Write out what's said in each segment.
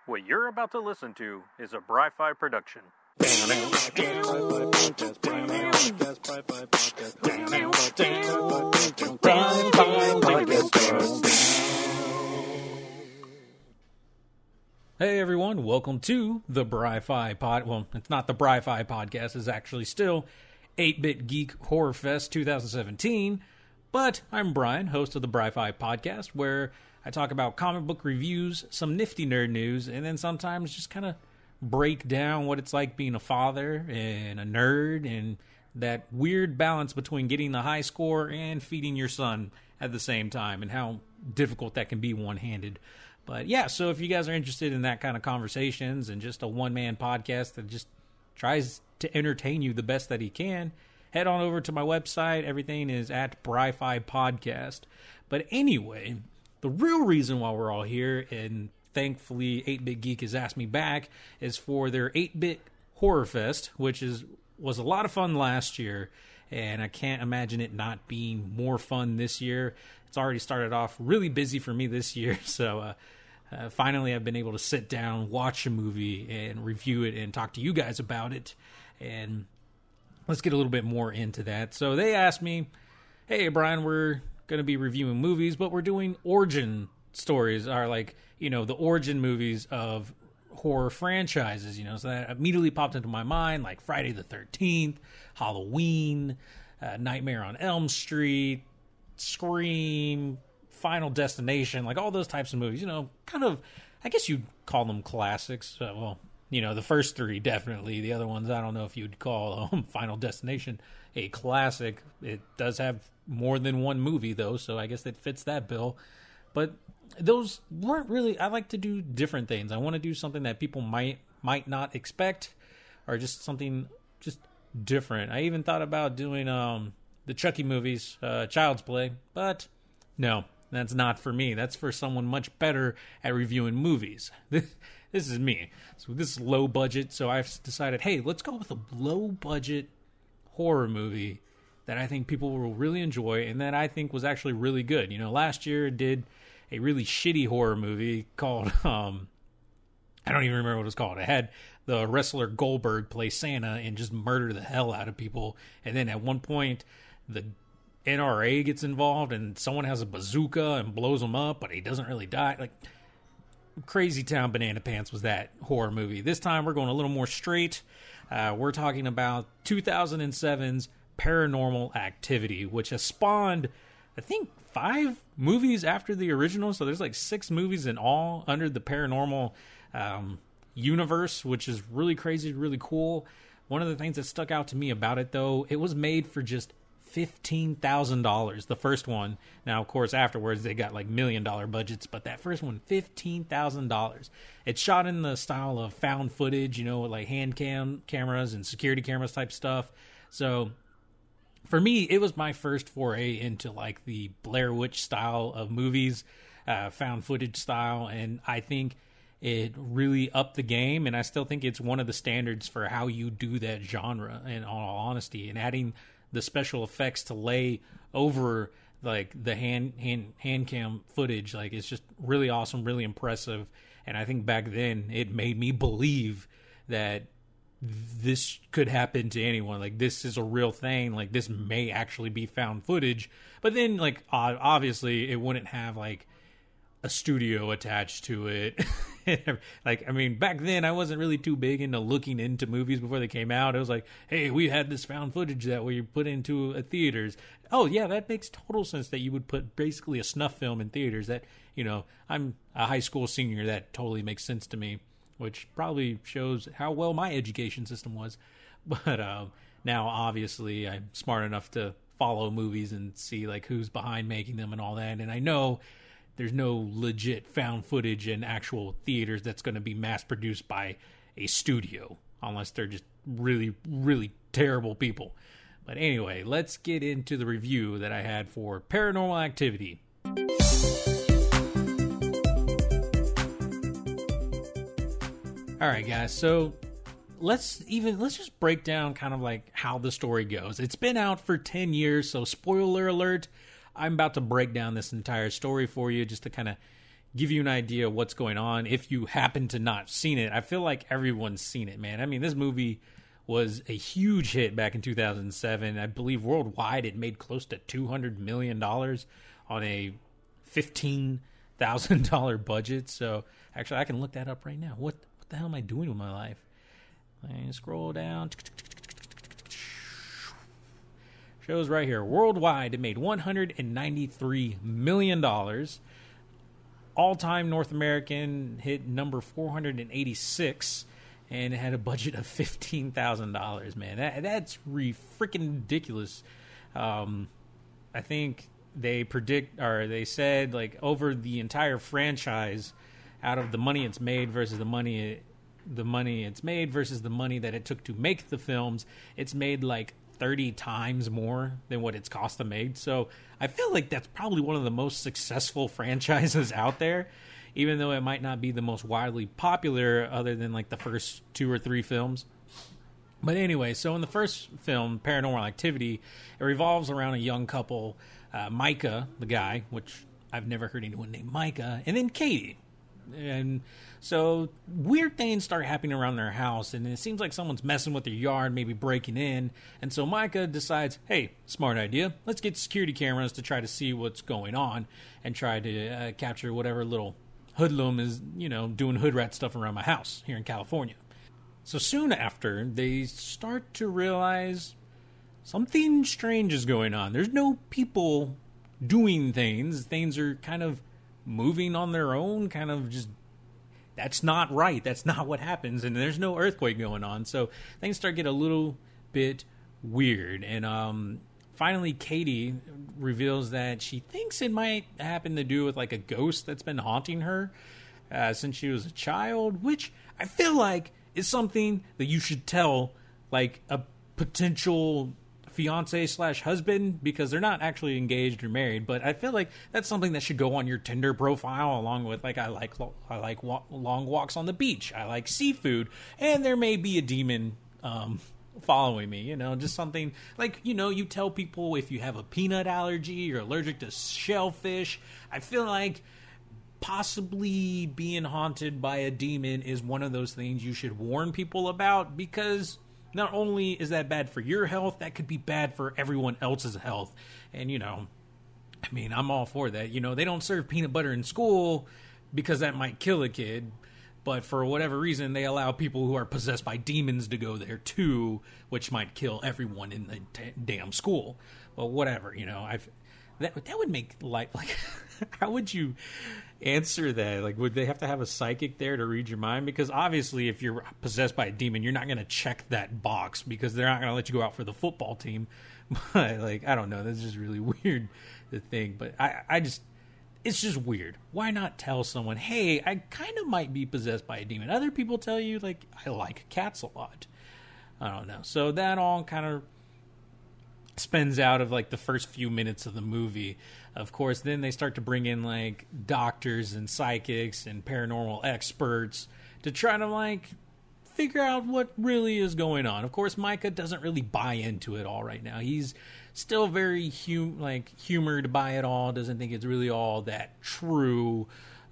What you're about to listen to is a Bri-Fi production. Hey everyone, welcome to the Bri-Fi pod. Well, it's not the Bri-Fi podcast, it's actually still 8-Bit Geek Horror Fest 2017. But I'm Brian, host of the Bri-Fi podcast, where I talk about comic book reviews, some nifty nerd news, and then sometimes just kind of break down what it's like being a father and a nerd and that weird balance between getting the high score and feeding your son at the same time and how difficult that can be one-handed. But yeah, so if you guys are interested in that kind of conversations and just a one-man podcast that just tries to entertain you the best that he can, head on over to my website. Everything is at Bri-Fi Podcast. But anyway, the real reason why we're all here, and thankfully 8-Bit Geek has asked me back, is for their 8-Bit Horror Fest, which was a lot of fun last year, and I can't imagine it not being more fun this year. It's already started off really busy for me this year, so finally I've been able to sit down, watch a movie, and review it, and talk to you guys about it, and let's get a little bit more into that. So they asked me, hey, Brian, we're going to be reviewing movies, but we're doing origin stories, are like, you know, the origin movies of horror franchises, you know, so that immediately popped into my mind, like Friday the 13th, Halloween, Nightmare on Elm Street, Scream, Final Destination, like all those types of movies, you know, kind of, I guess you'd call them classics. Well, you know, the first three, definitely. The other ones, I don't know if you'd call Final Destination a classic. It does have more than one movie, though, so I guess it fits that bill. But those weren't really... I like to do different things. I want to do something that people might not expect, or just something just different. I even thought about doing the Chucky movies, Child's Play, but no, that's not for me. That's for someone much better at reviewing movies. This is me. So this is low budget, so I've decided, hey, let's go with a low budget horror movie that I think people will really enjoy and that I think was actually really good. You know, last year it did a really shitty horror movie called, I don't even remember what it was called. It had the wrestler Goldberg play Santa and just murder the hell out of people. And then at one point, the NRA gets involved and someone has a bazooka and blows him up, but he doesn't really die. Like, Crazy Town Banana Pants was that horror movie. This time we're going a little more straight. We're talking about 2007's Paranormal Activity, which has spawned, I think, 5 movies after the original. So there's like 6 movies in all under the Paranormal universe, which is really crazy, really cool. One of the things that stuck out to me about it, though, it was made for just $15,000, the first one. Now, of course, afterwards they got like $1 million budgets, but that first one, $15,000. It's shot in the style of found footage, you know, with like hand cameras and security cameras type stuff. So for me, it was my first foray into like the Blair Witch style of movies, found footage style, and I think it really upped the game, and I still think it's one of the standards for how you do that genre, in all honesty, and adding the special effects to lay over like the hand cam footage, like it's just really awesome, really impressive. And I think back then it made me believe that this could happen to anyone. Like, this is a real thing. Like, this may actually be found footage. But then, like, obviously it wouldn't have like a studio attached to it. Like, I mean, back then I wasn't really too big into looking into movies before they came out. It was like, hey, we had this found footage that we put into theaters. Oh yeah, that makes total sense that you would put basically a snuff film in theaters. That, you know, I'm a high school senior. That totally makes sense to me, which probably shows how well my education system was. But now obviously I'm smart enough to follow movies and see like who's behind making them and all that. And I know there's no legit found footage in actual theaters that's going to be mass produced by a studio, unless they're just really, really terrible people. But anyway, let's get into the review that I had for Paranormal Activity. All right, guys, so let's just break down kind of like how the story goes. It's been out for 10 years, so spoiler alert, I'm about to break down this entire story for you just to kind of give you an idea of what's going on if you happen to not seen it. I feel like everyone's seen it, man. I mean, this movie was a huge hit back in 2007. I believe worldwide it made close to $200 million on a $15,000 budget. So actually, I can look that up right now. What the hell am I doing with my life? I scroll down. Shows right here. Worldwide, it made $193 million. All-time North American hit number 486. And it had a budget of $15,000, man. That's freaking ridiculous. I think they said like over the entire franchise, out of the money it's made versus the money it's made versus the money that it took to make the films, it's made like 30 times more than what it's cost to make. So I feel like that's probably one of the most successful franchises out there. Even though it might not be the most widely popular other than like the first 2 or 3 films. But anyway, so in the first film, Paranormal Activity, it revolves around a young couple, Micah, the guy, which I've never heard anyone named Micah, and then Katie. And so weird things start happening around their house, and it seems like someone's messing with their yard, maybe breaking in. And so Micah decides, hey, smart idea, let's get security cameras to try to see what's going on and try to capture whatever little hoodlum is, doing hood rat stuff around my house here in California. So soon after, they start to realize something strange is going on. There's no people doing things. Things are kind of moving on their own, kind of just, that's not right. That's not what happens. And there's no earthquake going on. So things start to get a little bit weird. And finally, Katie reveals that she thinks it might happen to do with like a ghost that's been haunting her since she was a child, which I feel like is something that you should tell like a potential fiance / husband, because they're not actually engaged or married. But I feel like that's something that should go on your Tinder profile, along with like I like long walks on the beach, I like seafood, and there may be a demon following me, just something like, you tell people if you have a peanut allergy, you're allergic to shellfish. I feel like possibly being haunted by a demon is one of those things you should warn people about, because not only is that bad for your health, that could be bad for everyone else's health. And, I'm all for that. They don't serve peanut butter in school because that might kill a kid. But for whatever reason, they allow people who are possessed by demons to go there too, which might kill everyone in the damn school. But whatever, that would make life like. How would you answer that? Like, would they have to have a psychic there to read your mind? Because obviously, if you're possessed by a demon, you're not going to check that box because they're not going to let you go out for the football team. But like, I don't know. That's just really weird to think. But it's just weird. Why not tell someone, hey, I kind of might be possessed by a demon? Other people tell you, like, I like cats a lot. I don't know. So that all kind of spins out of, like, the first few minutes of the movie. Of course, then they start to bring in, like, doctors and psychics and paranormal experts to try to, like, figure out what really is going on. Of course, Micah doesn't really buy into it all right now. He's still very humored by it all, doesn't think it's really all that true.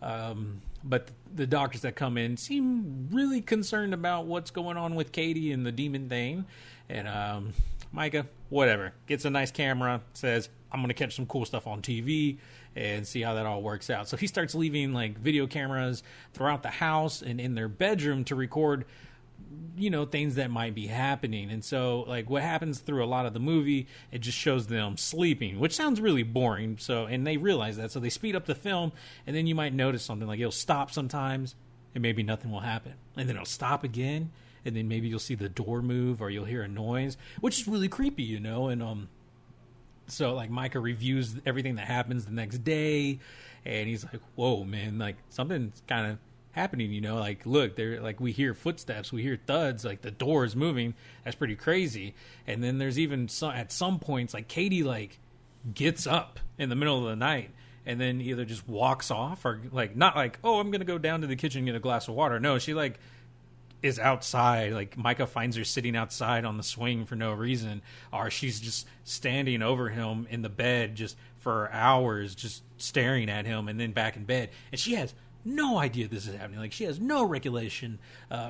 But the doctors that come in seem really concerned about what's going on with Katie and the demon thing. And Micah, whatever, gets a nice camera, says, I'm going to catch some cool stuff on TV and see how that all works out. So he starts leaving like video cameras throughout the house and in their bedroom to record things that might be happening. And so like what happens through a lot of the movie, it just shows them sleeping, which sounds really boring. So, and they realize that, so they speed up the film, and then you might notice something like it'll stop sometimes and maybe nothing will happen, and then it'll stop again, and then maybe you'll see the door move or you'll hear a noise, which is really creepy, and so like Micah reviews everything that happens the next day, and he's like, whoa man, like something's kind of happening, like look, there, like we hear footsteps, we hear thuds, like the door is moving. That's pretty crazy. And then there's even at some points like Katie like gets up in the middle of the night and then either just walks off, or like not like, oh, I'm gonna go down to the kitchen and get a glass of water. No, she like is outside. Like Micah finds her sitting outside on the swing for no reason, or she's just standing over him in the bed just for hours just staring at him and then back in bed. And she has no idea this is happening. Like, she has no recollection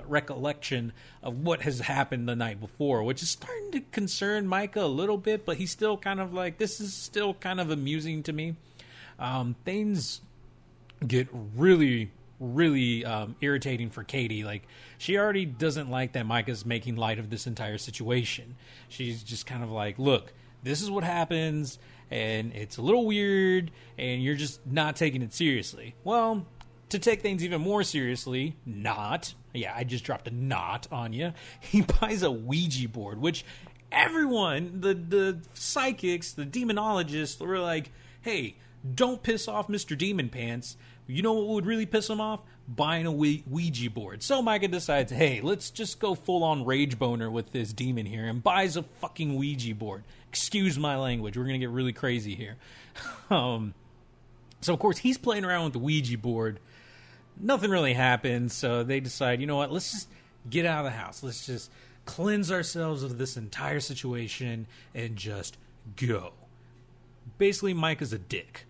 of what has happened the night before, which is starting to concern Micah a little bit, but he's still kind of like, this is still kind of amusing to me. Things get really irritating for Katie. Like, she already doesn't like that Micah's making light of this entire situation. She's just kind of like, look, this is what happens, and it's a little weird, and you're just not taking it seriously. Well, to take things even more seriously, I just dropped a not on you. He buys a Ouija board, which everyone, the psychics, the demonologists, were like, hey, don't piss off Mr. Demon Pants. You know what would really piss him off? Buying a Ouija board. So Micah decides, hey, let's just go full-on rage boner with this demon here, and buys a fucking Ouija board. Excuse my language. We're going to get really crazy here. So, of course, he's playing around with the Ouija board. Nothing really happens, so they decide, you know what, let's just get out of the house. Let's just cleanse ourselves of this entire situation and just go. Basically, Micah's a dick.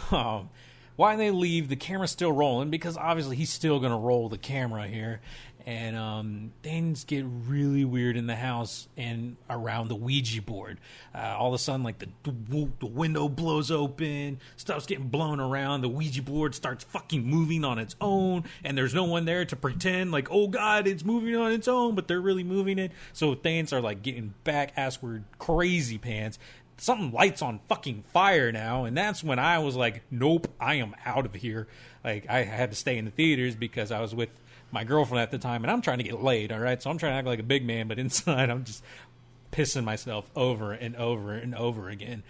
Why they leave, the camera's still rolling, because obviously he's still going to roll the camera here. And things get really weird in the house and around the Ouija board. All of a sudden, like, the window blows open, stuff's getting blown around, the Ouija board starts fucking moving on its own, and there's no one there to pretend, like, oh god, it's moving on its own, but they're really moving it. So things are, like, getting back-assward crazy pants. Something lights on fucking fire now, and that's when I was like, nope, I am out of here. Like, I had to stay in the theaters because I was with my girlfriend at the time, and I'm trying to get laid, all right? So I'm trying to act like a big man, but inside I'm just pissing myself over and over and over again.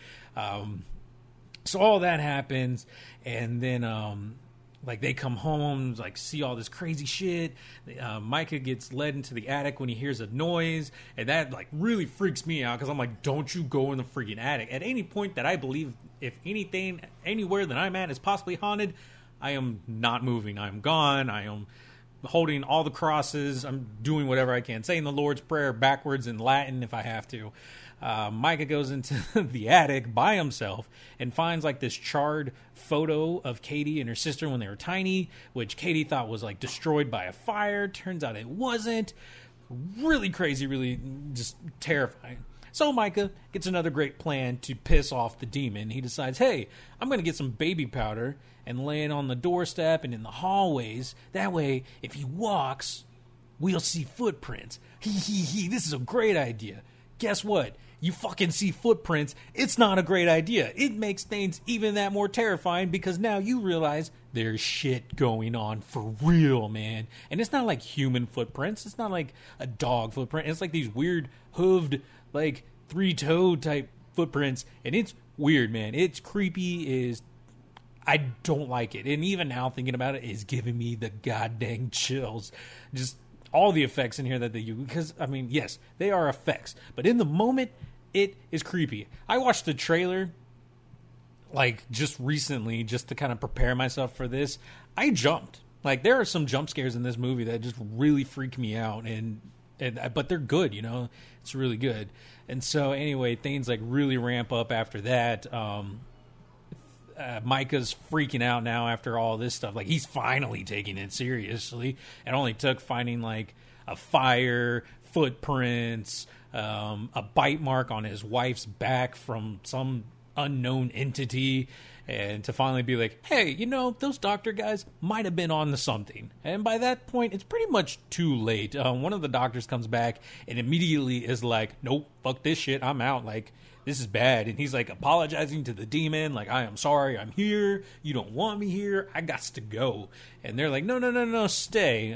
So all that happens, and then like, they come home, like, see all this crazy shit. Micah gets led into the attic when he hears a noise, and that, like, really freaks me out, because I'm like, don't you go in the freaking attic. At any point that I believe, if anything, anywhere that I'm at is possibly haunted, I am not moving. I'm gone. I am holding all the crosses. I'm doing whatever I can, saying the Lord's Prayer backwards in Latin if I have to. Micah goes into the attic by himself and finds, like, this charred photo of Katie and her sister when they were tiny, which Katie thought was, like, destroyed by a fire. Turns out it wasn't. Really crazy, really just terrifying. So Micah gets another great plan to piss off the demon. He decides, hey, I'm going to get some baby powder and lay it on the doorstep and in the hallways. That way, if he walks, we'll see footprints. This is a great idea. Guess what? You fucking see footprints. It's not a great idea. It makes things even that more terrifying, because now you realize there's shit going on for real, man. And it's not like human footprints. It's not like a dog footprint. It's like these weird hooved, like, three-toed type footprints. And it's weird, man. It's creepy. I don't like it. And even now, thinking about it is giving me the goddamn chills. Just all the effects in here that they use. Because, I mean, yes, they are effects. But in the moment, it is creepy. I watched the trailer, like, just recently, just to kind of prepare myself for this. I jumped. Like, there are some jump scares in this movie that just really freak me out. But they're good, you know? It's really good. And so, anyway, things, like, really ramp up after that. Micah's freaking out now after all this stuff. Like, he's finally taking it seriously. It only took finding, like, a fire, footprints, a bite mark on his wife's back from some unknown entity, and to finally be like, hey, you know, those doctor guys might have been on to something. And by that point, it's pretty much too late. One of the doctors comes back and immediately is like, nope, fuck this shit, I'm out. Like, this is bad. And he's, like, apologizing to the demon, like, I am sorry, I'm here, you don't want me here, I got to go. And they're like, no, stay.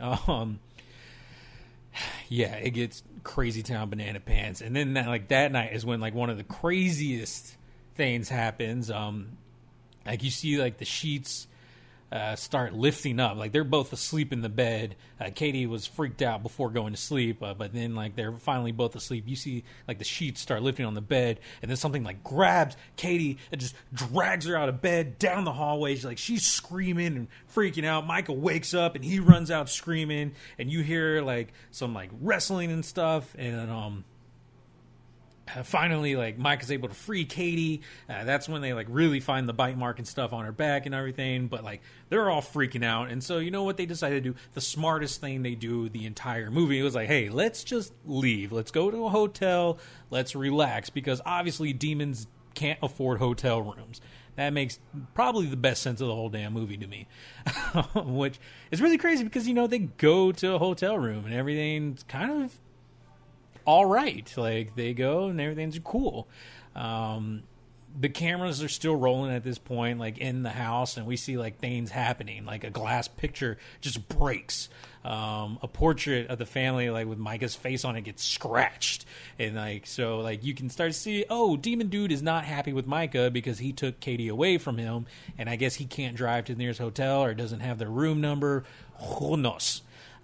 Yeah, it gets crazy town banana pants. And then, like, that night is when, like, one of the craziest things happens. Like, you see, like, the sheets start lifting up. Like, they're both asleep in the bed. Katie was freaked out before going to sleep, but then, like, they're finally both asleep. You see, like, the sheets start lifting on the bed, and then something, like, grabs Katie and just drags her out of bed down the hallway. She's screaming and freaking out. Michael wakes up, and he runs out screaming, and you hear, like, some, like, wrestling and stuff, and finally, like, Mike is able to free Katie. That's when they, like, really find the bite mark and stuff on her back and everything. But, like, they're all freaking out. And so, you know what they decided to do? The smartest thing they do the entire movie was like, hey, let's just leave. Let's go to a hotel. Let's relax. Because, obviously, demons can't afford hotel rooms. That makes probably the best sense of the whole damn movie to me. Which is really crazy because, you know, they go to a hotel room and everything's kind of all right. Like, they go and everything's cool. The cameras are still rolling at this point, like, in the house, and we see, like, things happening. Like, a glass picture just breaks. A portrait of the family, like, with Micah's face on it gets scratched. And, like, so, like, you can start to see, oh, Demon Dude is not happy with Micah because he took Katie away from him, and I guess he can't drive to the nearest hotel or doesn't have their room number. Who knows?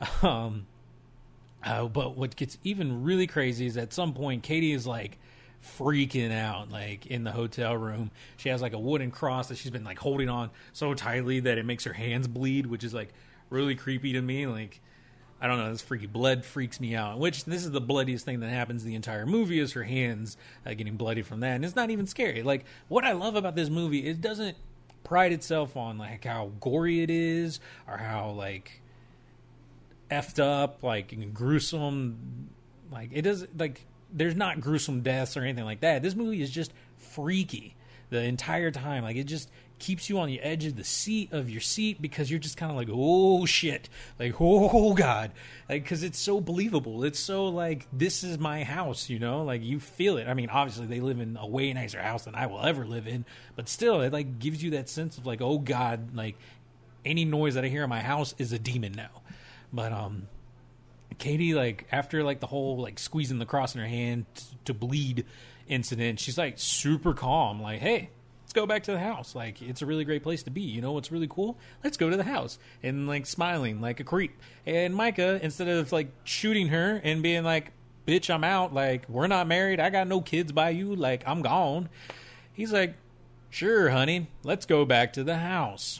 But what gets even really crazy is at some point, Katie is, like, freaking out, like, in the hotel room. She has, like, a wooden cross that she's been, like, holding on so tightly that it makes her hands bleed, which is, like, really creepy to me. Like, I don't know, this freaky blood freaks me out. Which, this is the bloodiest thing that happens the entire movie, is her hands getting bloody from that. And it's not even scary. Like, what I love about this movie, it doesn't pride itself on, like, how gory it is, or how, like, effed up, like, gruesome. Like, it doesn't, like, there's not gruesome deaths or anything like that. This movie is just freaky the entire time. Like, it just keeps you on the edge of the seat of your seat because you're just kind of like, oh shit, like, oh god, like, because it's so believable. It's so, like, this is my house, you know, like, you feel it. I mean, obviously they live in a way nicer house than I will ever live in, but still, it, like, gives you that sense of, like, oh god, like, any noise that I hear in my house is a demon now. But Katie, like, after, like, the whole, like, squeezing the cross in her hand to bleed incident, she's, like, super calm, like, hey, let's go back to the house. Like, it's a really great place to be. You know what's really cool? Let's go to the house. And, like, smiling like a creep. And Micah, instead of, like, shooting her and being like, bitch, I'm out, like, we're not married, I got no kids by you, like, I'm gone, he's like, sure, honey, let's go back to the house.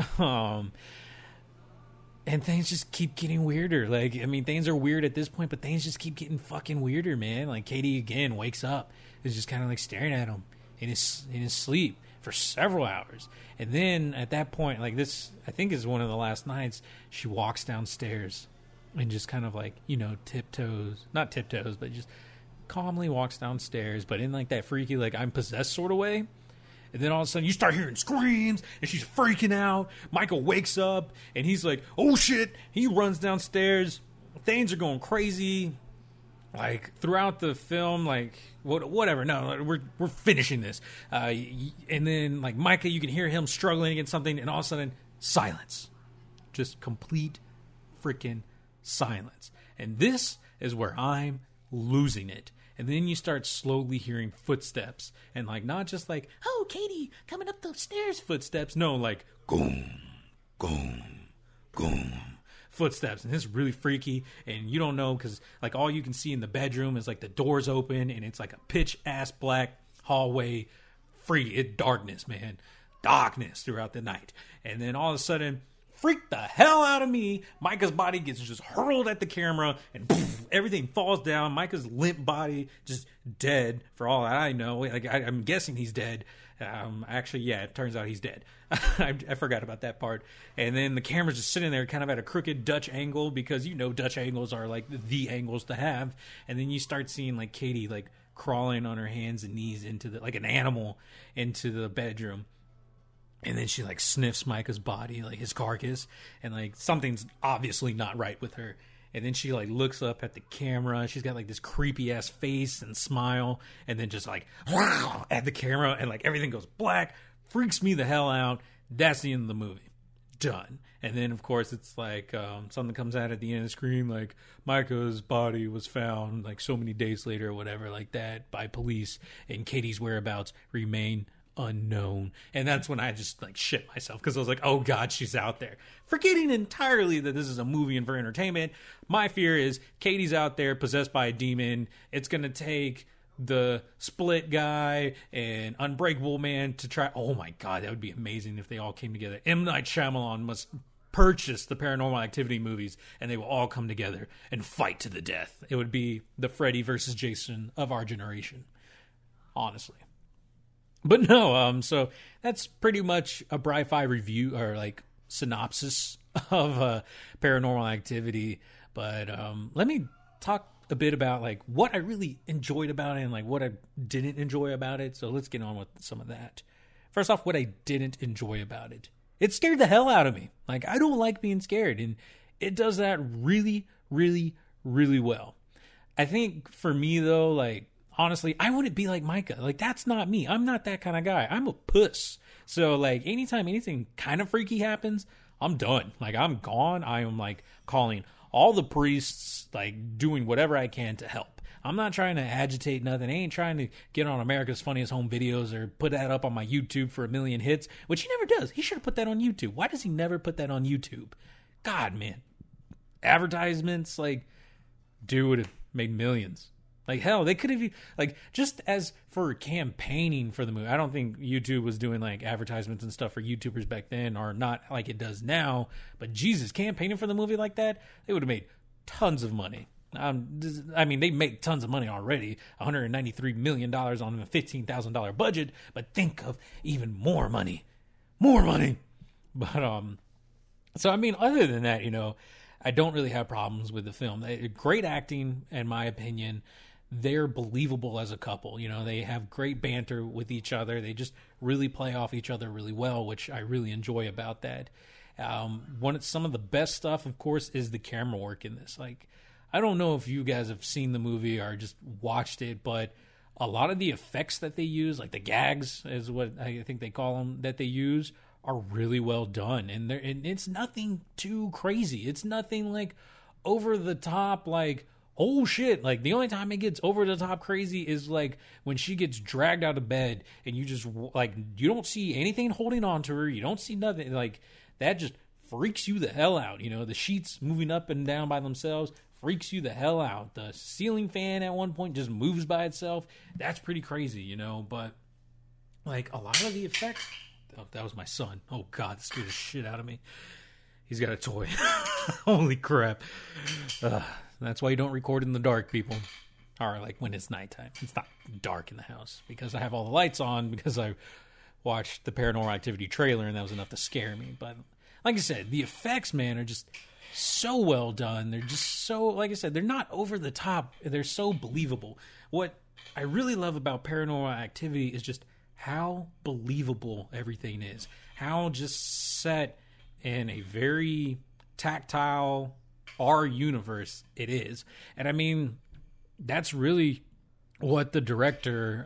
And things just keep getting weirder. Like, I mean, things are weird at this point, but things just keep getting fucking weirder, man. Like, Katie, again, wakes up, is just kind of, like, staring at him in his sleep for several hours. And then, at that point, like, this, I think, is one of the last nights, she walks downstairs and just kind of, like, you know, not tiptoes, but just calmly walks downstairs, but in, like, that freaky, like, I'm possessed sort of way. And then all of a sudden you start hearing screams and she's freaking out. Michael wakes up and he's like, oh shit. He runs downstairs. Things are going crazy. Like, throughout the film, like, whatever. No, we're finishing this. And then, like, Micah, you can hear him struggling against something, and all of a sudden, silence. Just complete freaking silence. And this is where I'm losing it. And then you start slowly hearing footsteps. And, like, not just like, oh, Katie, coming up the stairs footsteps. No, like, goom, goom, goom. Footsteps. And it's really freaky. And you don't know because, like, all you can see in the bedroom is, like, the doors open. And it's like a pitch-ass black hallway. Darkness, man. Darkness throughout the night. And then all of a sudden, freak the hell out of me, Micah's body gets just hurled at the camera, and poof, everything falls down. Micah's limp body just dead, for all I know. Like, I'm guessing he's dead. Actually, yeah, it turns out he's dead. I forgot about that part. And then the camera's just sitting there kind of at a crooked Dutch angle, because, you know, Dutch angles are, like, the angles to have. And then you start seeing, like, Katie, like, crawling on her hands and knees into the, like an animal, into the bedroom. And then she, like, sniffs Micah's body, like, his carcass, and, like, something's obviously not right with her. And then she, like, looks up at the camera. She's got, like, this creepy-ass face and smile, and then just, like, at the camera, and, like, everything goes black. Freaks me the hell out. That's the end of the movie. Done. And then, of course, it's, like, something comes out at the end of the screen, like, Micah's body was found, like, so many days later or whatever, like that, by police, and Katie's whereabouts remain unknown. And that's when I just, like, shit myself, because I was like, oh god, she's out there, forgetting entirely that this is a movie and for entertainment. My fear is Katie's out there possessed by a demon. It's gonna take the Split guy and Unbreakable Man to try. Oh my god, that would be amazing if they all came together. M. Night Shyamalan must purchase the Paranormal Activity movies, and they will all come together and fight to the death. It would be the Freddy versus Jason of our generation, honestly. But no, so that's pretty much a Bri-Fi review, or like synopsis of Paranormal Activity. But let me talk a bit about like what I really enjoyed about it and like what I didn't enjoy about it. So let's get on with some of that. First off, what I didn't enjoy about it. It scared the hell out of me. Like, I don't like being scared, and it does that really, really, really well. I think for me, though, like, honestly, I wouldn't be like Micah. Like, that's not me. I'm not that kind of guy. I'm a puss. So, like, anytime anything kind of freaky happens, I'm done. Like, I'm gone. I am, like, calling all the priests, like, doing whatever I can to help. I'm not trying to agitate nothing. I ain't trying to get on America's Funniest Home Videos or put that up on my YouTube for 1 million hits, which he never does. He should have put that on YouTube. Why does he never put that on YouTube? God, man. Advertisements, like, dude would have made millions. Like, hell, they could have, like, just as for campaigning for the movie. I don't think YouTube was doing, like, advertisements and stuff for YouTubers back then, or not like it does now. But, Jesus, campaigning for the movie like that, they would have made tons of money. I mean, they make tons of money already, $193 million on a $15,000 budget, but think of even more money. But, so, I mean, other than that, you know, I don't really have problems with the film. Great acting, in my opinion. They're believable as a couple. You know, they have great banter with each other. They just really play off each other really well, which I really enjoy about that. Some of the best stuff, of course, is the camera work in this. Like, I don't know if you guys have seen the movie or just watched it, but a lot of the effects that they use, like the gags is what I think they call them, that they use, are really well done. And it's nothing too crazy. It's nothing like over the top, like, oh shit. Like, the only time it gets over the top crazy is like when she gets dragged out of bed and you just, like, you don't see anything holding on to her. You don't see nothing. Like, that just freaks you the hell out. You know, the sheets moving up and down by themselves freaks you the hell out. The ceiling fan at one point just moves by itself. That's pretty crazy, you know. But, like, a lot of the effects... Oh, that was my son. Oh, God, that scared the shit out of me. He's got a toy. Holy crap. That's why you don't record in the dark, people. Or, like, when it's nighttime. It's not dark in the house. Because I have all the lights on, because I watched the Paranormal Activity trailer, and that was enough to scare me. But, like I said, the effects, man, are just... so well done. They're just so, like I said, they're not over the top. They're so believable. What I really love about Paranormal Activity is just how believable everything is. How just set in a very tactile, our universe it is. And I mean, that's really what the director,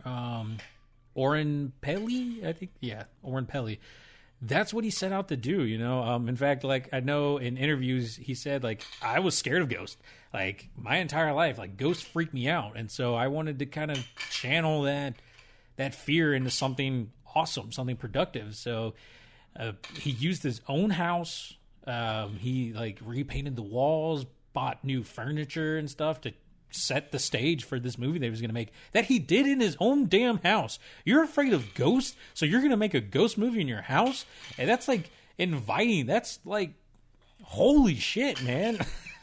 Oren Peli, I think. Yeah, Oren Peli. That's what he set out to do, you know? In fact, like, I know in interviews, he said, like, I was scared of ghosts. Like, my entire life, like, ghosts freaked me out. And so I wanted to kind of channel that fear into something awesome, something productive. So he used his own house. He, like, repainted the walls, bought new furniture and stuff to set the stage for this movie they was going to make, that he did in his own damn house. You're afraid of ghosts, so you're going to make a ghost movie in your house? And that's, like, inviting. That's, like, holy shit, man.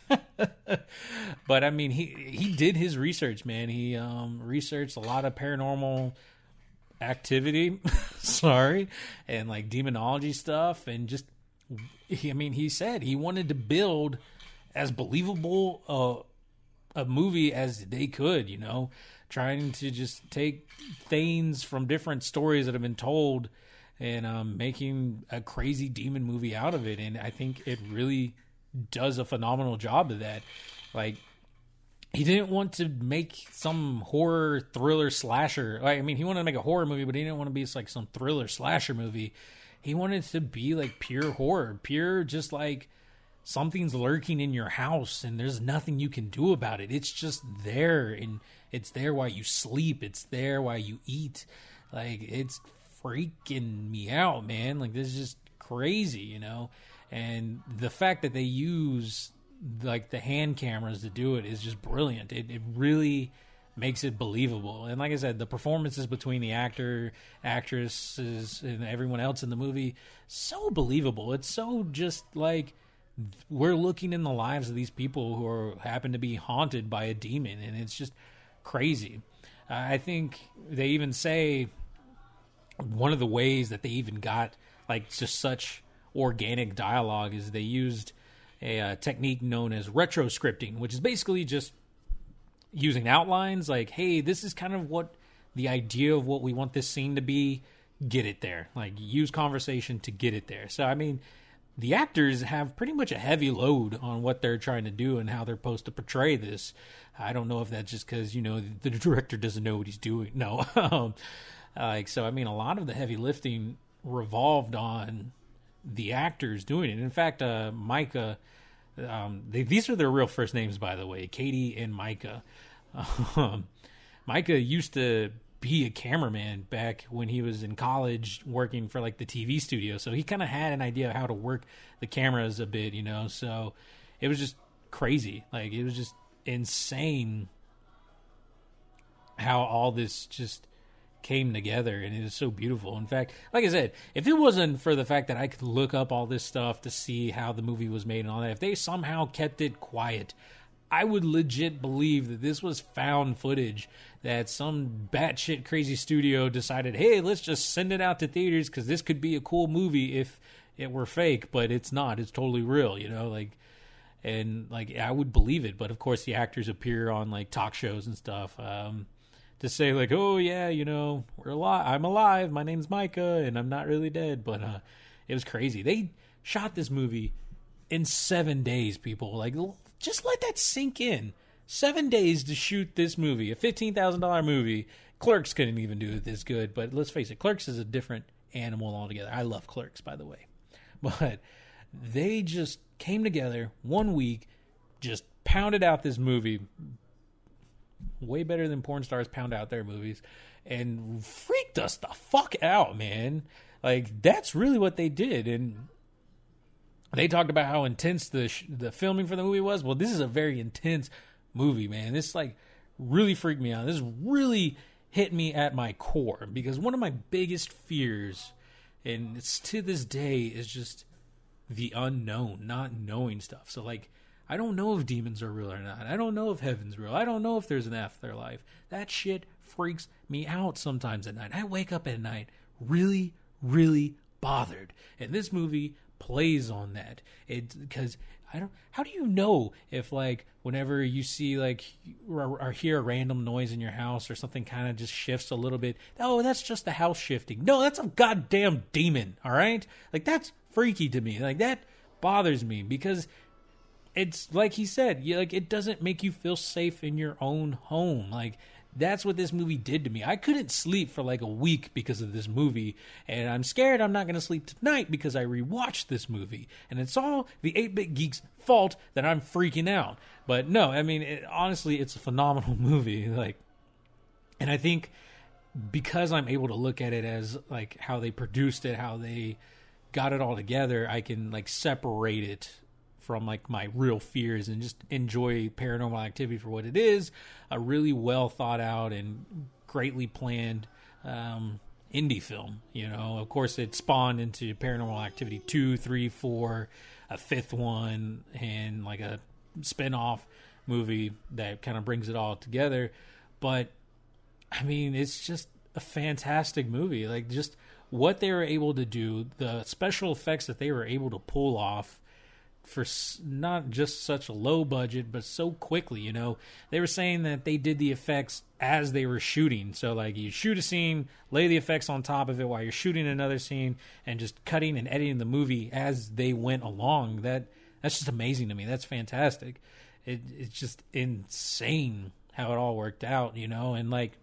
But, I mean, he did his research, man. He researched a lot of paranormal activity, and, like, demonology stuff, and just, he said he wanted to build as believable a movie as they could, you know, trying to just take things from different stories that have been told and making a crazy demon movie out of it. And I think it really does a phenomenal job of that. Like, he didn't want to make some horror thriller slasher. I mean, he wanted to make a horror movie, but he didn't want to be like some thriller slasher movie. He wanted to be like pure horror, pure, just like something's lurking in your house and there's nothing you can do about it. It's just there, and it's there while you sleep. It's there while you eat. Like, it's freaking me out, man. Like, this is just crazy, you know? And the fact that they use, like, the hand cameras to do it is just brilliant. It really makes it believable. And like I said, the performances between the actresses, and everyone else in the movie, so believable. It's so just like we're looking in the lives of these people who happen to be haunted by a demon, and it's just crazy. I think they even say one of the ways that they even got like just such organic dialogue is they used a technique known as retroscripting, which is basically just using outlines like, hey, this is kind of what the idea of what we want this scene to be, get it there. Like, use conversation to get it there. So, I mean, the actors have pretty much a heavy load on what they're trying to do and how they're supposed to portray this. I don't know if that's just because, the director doesn't know what he's doing. No. So, I mean, a lot of the heavy lifting revolved on the actors doing it. In fact, Micah... these are their real first names, by the way, Katie and Micah. Micah used to be a cameraman back when he was in college working for like the TV studio, so he kind of had an idea of how to work the cameras a bit, so it was just crazy. Like, it was just insane how all this just came together, and it is so beautiful. In fact, like I said, if it wasn't for the fact that I could look up all this stuff to see how the movie was made and all that, if they somehow kept it quiet, I would legit believe that this was found footage, that some batshit crazy studio decided, hey, let's just send it out to theaters because this could be a cool movie if it were fake, but it's not. It's totally real, and I would believe it. But of course, the actors appear on like talk shows and stuff. To say like, oh yeah, we're alive. I'm alive. My name's Micah, and I'm not really dead. But it was crazy. They shot this movie in 7 days. People, like, just let that sink in. 7 days to shoot this movie, a $15,000 movie. Clerks couldn't even do it this good. But let's face it, Clerks is a different animal altogether. I love Clerks, by the way, but they just came together 1 week, just pounded out this movie. Way better than porn stars pound out their movies, and freaked us the fuck out, man. Like, that's really what they did. And they talked about how intense the filming for the movie was. Well, this is a very intense movie, man. This like really freaked me out. This really hit me at my core, because one of my biggest fears, and it's to this day, is just the unknown, not knowing stuff. So like, I don't know if demons are real or not. I don't know if heaven's real. I don't know if there's an afterlife. That shit freaks me out sometimes at night. I wake up at night really, really bothered. And this movie plays on that. Because how do you know if, like, whenever you see, like, or hear a random noise in your house or something kind of just shifts a little bit, oh, that's just the house shifting. No, that's a goddamn demon, all right? Like, that's freaky to me. Like, that bothers me, because it's like he said, it doesn't make you feel safe in your own home. Like, that's what this movie did to me. I couldn't sleep for like a week because of this movie, and I'm scared I'm not going to sleep tonight because I rewatched this movie. And it's all the 8-Bit Geek's fault that I'm freaking out. But no, I mean, honestly, it's a phenomenal movie. Like, and I think because I'm able to look at it as like how they produced it, how they got it all together, I can like separate it from like my real fears and just enjoy Paranormal Activity for what it is, a really well thought out and greatly planned indie film. Of course, it spawned into Paranormal Activity 2, 3, 4, a fifth one, and like a spin-off movie that kind of brings it all together. But I mean, it's just a fantastic movie. Like, just what they were able to do, the special effects that they were able to pull off for not just such a low budget, but so quickly. They were saying that they did the effects as they were shooting. So like, you shoot a scene, lay the effects on top of it while you're shooting another scene, and just cutting and editing the movie as they went along. That's just amazing to me. That's fantastic. It's just insane how it all worked out, and like,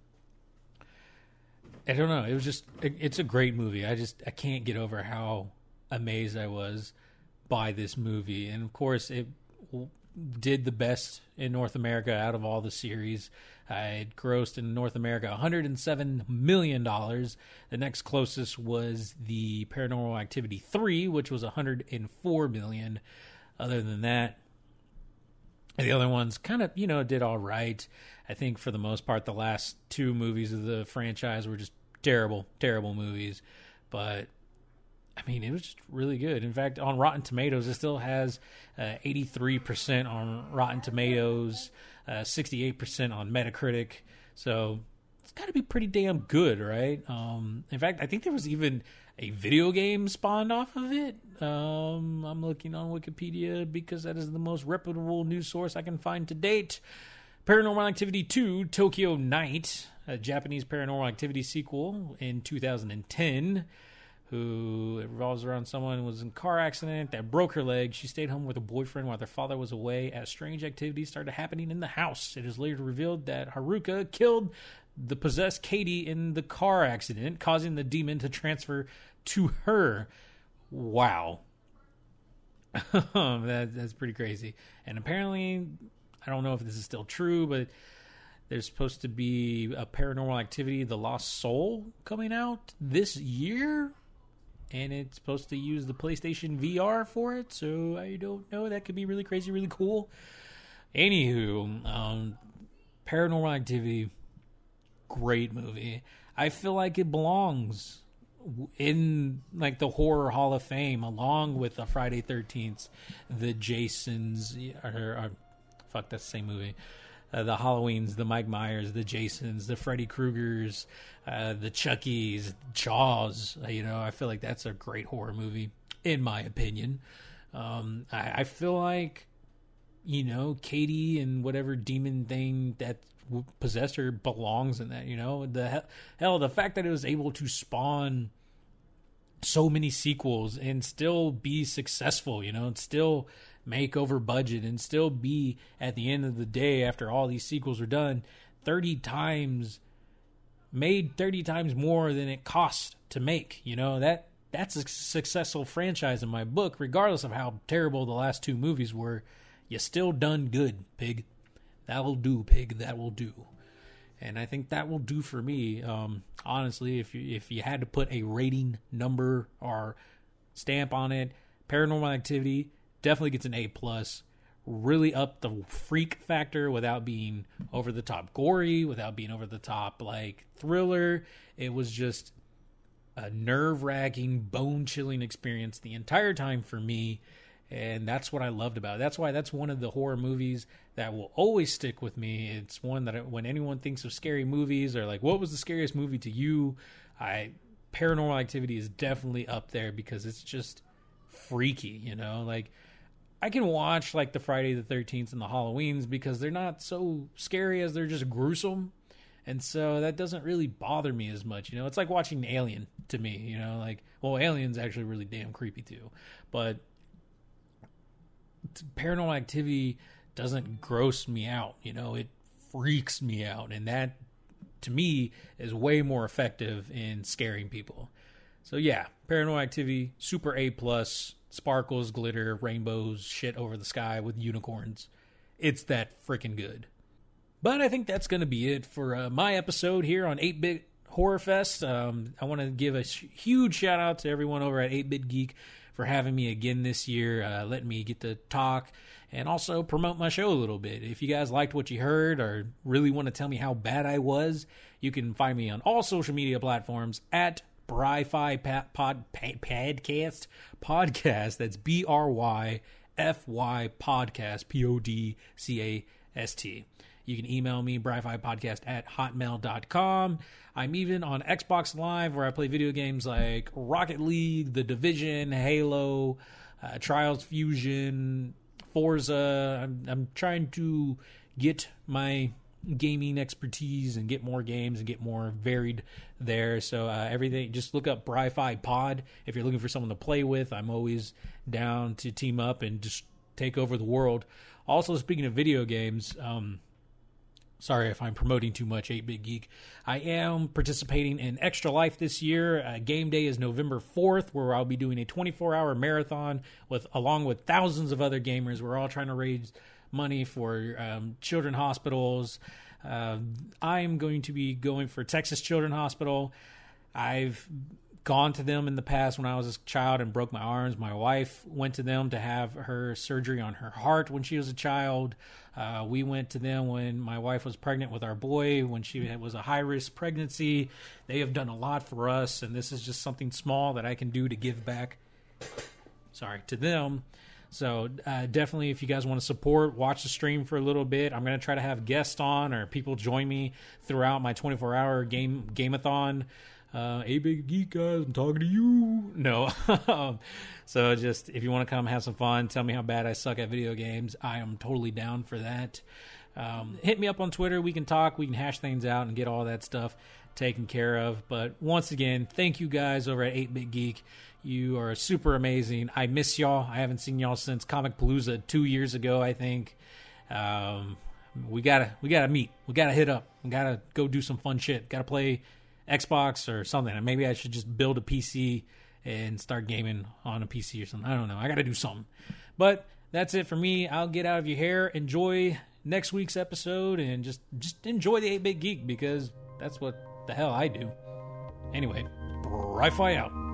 I don't know. It was just, it's a great movie. I can't get over how amazed I was by this movie. And of course, it did the best in North America out of all the series. It grossed in North America $107 million. The next closest was the Paranormal Activity 3, which was $104 million. Other than that, The other ones kind of, did all right. I think for the most part, the last two movies of the franchise were just terrible, terrible movies. But, I mean, it was just really good. In fact, on Rotten Tomatoes, it still has 83% on Rotten Tomatoes, 68% on Metacritic. So it's got to be pretty damn good, right? In fact, I think there was even a video game spawned off of it. I'm looking on Wikipedia because that is the most reputable news source I can find to date. Paranormal Activity 2, Tokyo Night, a Japanese Paranormal Activity sequel in 2010. Who it revolves around someone who was in a car accident that broke her leg. She stayed home with her boyfriend while their father was away as strange activities started happening in the house. It is later revealed that Haruka killed the possessed Katie in the car accident, causing the demon to transfer to her. Wow. That's pretty crazy. And apparently, I don't know if this is still true, but there's supposed to be a Paranormal Activity, The Lost Soul, coming out this year. And it's supposed to use the PlayStation VR for it, so I don't know. That could be really crazy, really cool. Anywho, Paranormal Activity, great movie. I feel like it belongs in like the Horror Hall of Fame, along with the Friday 13th, the Jasons, fuck, that's the same movie. The Halloweens, the Mike Myers, the Jasons, the Freddy Kruegers, the Chuckies, Jaws. I feel like that's a great horror movie, in my opinion. I feel like, Katie and whatever demon thing that possessed her belongs in that. The fact that it was able to spawn so many sequels and still be successful, and still make over budget and still be, at the end of the day, after all these sequels are done, 30 times more than it cost to make. That's a successful franchise in my book, regardless of how terrible the last two movies were. You still done good, pig. That will do, pig. That will do. And I think that will do for me. Honestly, if you had to put a rating number or stamp on it, Paranormal Activity definitely gets an A+. Really up the freak factor without being over the top gory, without being over the top like thriller. It was just a nerve-wracking, bone-chilling experience the entire time for me. And that's what I loved about it. That's why that's one of the horror movies that will always stick with me. It's one that when anyone thinks of scary movies or like, what was the scariest movie to you? Paranormal Activity is definitely up there because it's just freaky, Like, I can watch like the Friday the 13th and the Halloweens because they're not so scary as they're just gruesome. And so that doesn't really bother me as much. It's like watching Alien to me, Alien's actually really damn creepy too. But Paranormal Activity doesn't gross me out. It freaks me out. And that, to me, is way more effective in scaring people. So yeah, Paranormal Activity, super A+, sparkles, glitter, rainbows, shit over the sky with unicorns. It's that freaking good. But I think that's going to be it for my episode here on 8-Bit Horror Fest. I want to give a huge shout out to everyone over at 8-Bit Geek for having me again this year, letting me get to talk and also promote my show a little bit. If you guys liked what you heard or really want to tell me how bad I was, you can find me on all social media platforms at Bri-Fi Podcast. That's BRYFY Podcast, PODCAST. You can email me, BriFiPodcast at hotmail.com. I'm even on Xbox Live, where I play video games like Rocket League, The Division, Halo, Trials Fusion, Forza. I'm trying to get my gaming expertise and get more games and get more varied there. So everything, just look up Bri-Fi Pod if you're looking for someone to play with. I'm always down to team up and just take over the world. Also, speaking of video games, sorry if I'm promoting too much, 8-Bit Geek. I am participating in Extra Life this year. Game day is November 4th, where I'll be doing a 24-hour marathon along with thousands of other gamers. We're all trying to raise money for children hospitals. I'm going to be going for Texas Children's Hospital. I've gone to them in the past when I was a child and broke my arms. My wife went to them to have her surgery on her heart when she was a child. We went to them when my wife was pregnant with our boy, when she was a high-risk pregnancy. They have done a lot for us, and this is just something small that I can do to give back to them. So definitely, if you guys want to support, watch the stream for a little bit. I'm going to try to have guests on or people join me throughout my 24-hour game-a-thon. Hey, big geek guys, I'm talking to you. No. So just, if you want to come have some fun, tell me how bad I suck at video games, I am totally down for that. Hit me up on Twitter. We can talk. We can hash things out and get all that stuff taken care of. But once again, thank you guys over at 8-Bit Geek. You are super amazing. I miss y'all. I haven't seen y'all since Comic Palooza 2 years ago, I think. We gotta meet. We gotta hit up. We gotta go do some fun shit. Gotta play Xbox or something. And maybe I should just build a PC and start gaming on a PC or something. I don't know. I gotta do something. But that's it for me. I'll get out of your hair. Enjoy next week's episode and just enjoy the 8-Bit Geek, because that's what the hell I do. Anyway, Bri-Fi out.